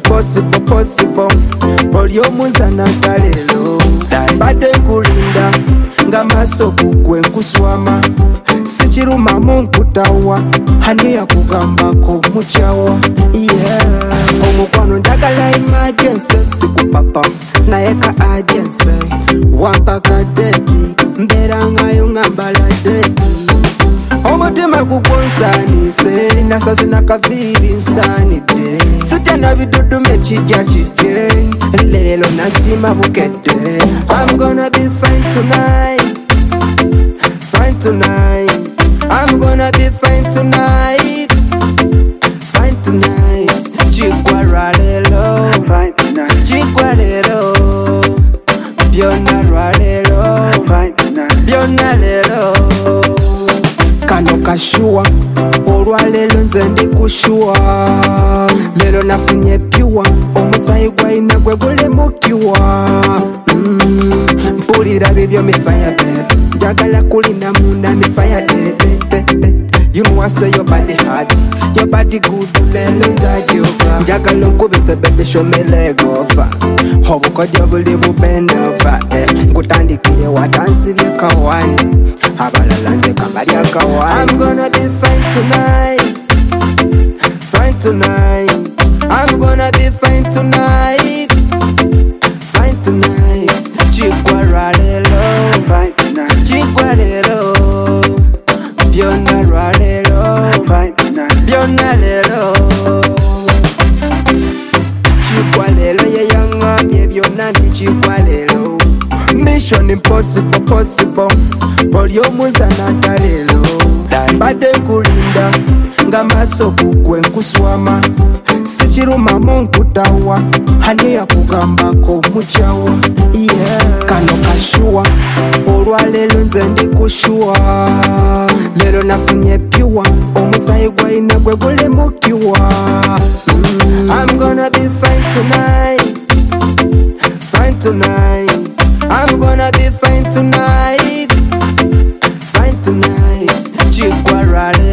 impossible possible oli omunzana galelo bade nkulinda nga maso kugwe nkuswama sichiruma munkutawa hani ya kugambako muchawa omukwano ndagala emergency sikupapa nayeka agency wampaka dedi mbera ngayo ngambala dedi omutima kugonsanise nasaze nakaviri nsanide sitya na bidudu mechija chije lelo nasima bukede I'm gonna be fine tonight, fine tonight. I'm gonna be fine tonight, fine tonight. Chikwaralelo, fine tonight. chikwarelo, biona ralelo, Fine tonight. biona lelo. Kano kashua olwalelo nze ndi kushua lelo nafunye piwa omusayi gwaina gwe gulemukiwa mpulira bibyo mifaya bebe njagala kulina munda mifaya bebe. You know I say your body hot, your body good, lelo nzajoka njagala nkubise baby show me leg over obukodyo buli bubend over nkutandikire watansibye kawani abalala nze kambalya kawani I'm gonna be fine tonight, fine tonight. I'm gonna be fine tonight, fine tonight. Chikwaralelo, Fine tonight. chikwarelo, biona ralelo, Fine tonight. biona lelo. Chikwalelo ye yangamye byonna ndi chikwalelo. Mission impossible possible oli omunzana ntalelo bade nkulinda nga maso kugwe nkuswama sichiruma munkutawa hani ya kugambako muchawa kano kashua olwalelo nze ndi kushua lelo nafunye piwa omusayi gwaina gwe gulemukiwa I'm gonna be fine tonight, fine tonight. I'm gonna be fine tonight, fine tonight. Chikwarale